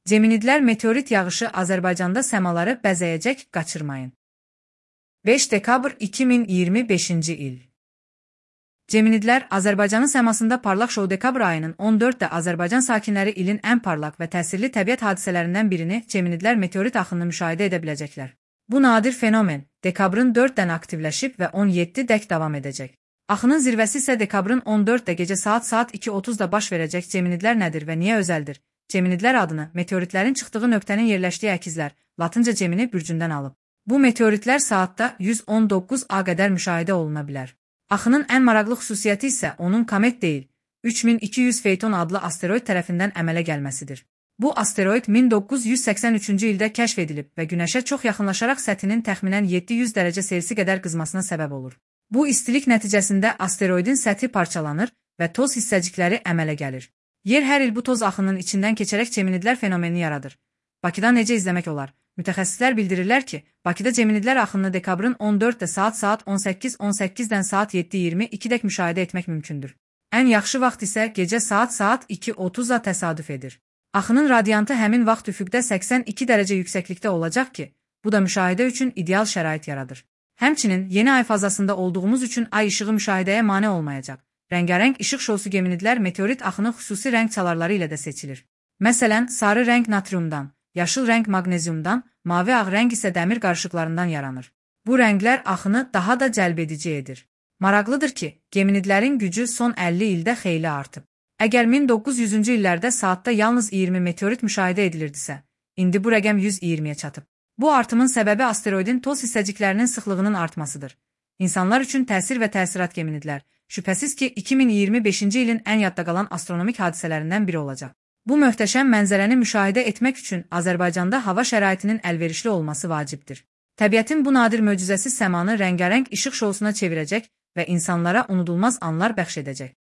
Geminidlər meteorit yağışı Azərbaycanda səmaları bəzəyəcək, qaçırmayın. 5 dekabr 2025-ci il. Geminidlər Azərbaycanın səmasında parlaq şou dekabr ayının 14-də Azərbaycan sakinləri ilin ən parlaq və təsirli təbiət hadisələrindən birini Geminidlər meteorit axınını müşahidə edə biləcəklər. Bu nadir fenomen dekabrın 4-dən aktivləşib və 17-dək davam edəcək. Axının zirvəsi isə dekabrın 14-də gecə saat 2:30-da baş verəcək. Geminidlər nədir və niyə özəldir? Geminidlər adını meteoritlərin çıxdığı nöqtənin yerləşdiyi əkizlər, latınca Gemini bürcündən alıb. Bu meteoritlər saatda 119 A qədər müşahidə oluna bilər. Axının ən maraqlı xüsusiyyəti isə onun komet deyil, 3200 Feyton adlı asteroid tərəfindən əmələ gəlməsidir. Bu asteroid 1983-cü ildə kəşf edilib və Günəşə çox yaxınlaşaraq səthinin təxminən 700 dərəcə Selsi qədər qızmasına səbəb olur. Bu istilik nəticəsində asteroidin səthi parçalanır və toz hissəcikləri əmələ gəlir. Yer hər il bu toz axının içindən keçərək Geminidlər fenomenini yaradır. Bakıdan necə izləmək olar? Mütəxəssislər bildirirlər ki, Bakıda Geminidlər axınını dekabrın 14-də saat 18:18-dən saat 7:22-dək müşahidə etmək mümkündür. Ən yaxşı vaxt isə gecə saat 2:30-a təsadüf edir. Axının radiantı həmin vaxt üfüqdə 82 dərəcə yüksəklikdə olacaq ki, bu da müşahidə üçün ideal şərait yaradır. Həmçinin yeni ay fazasında olduğumuz üçün ay işığı müşahidəyə mane olmayacaq. Rəngarəng işıq şousu Geminidlər meteorit axını xüsusi rəng çalarları ilə də seçilir. Məsələn, sarı rəng natriumdan, yaşıl rəng maqneziumdan, mavi ağ rəng isə dəmir qarışıqlarından yaranır. Bu rənglər axını daha da cəlbedici edir. Maraqlıdır ki, Geminidlərin gücü son 50 ildə xeyli artıb. Əgər 1900-cü illərdə saatda yalnız 20 meteorit müşahidə edilirdisə, indi bu rəqəm 120-yə çatıb. Bu artımın səbəbi asteroidin toz hissəciklərinin sıxlığının artmasıdır. İnsanlar üçün təsir və təsirat Geminidlər, şübhəsiz ki, 2025-ci ilin ən yadda qalan astronomik hadisələrindən biri olacaq. Bu möhtəşəm mənzərəni müşahidə etmək üçün Azərbaycanda hava şəraitinin əlverişli olması vacibdir. Təbiətin bu nadir möcüzəsiz səmanı rəngarəng işıq şousuna çevirəcək və insanlara unudulmaz anlar bəxş edəcək.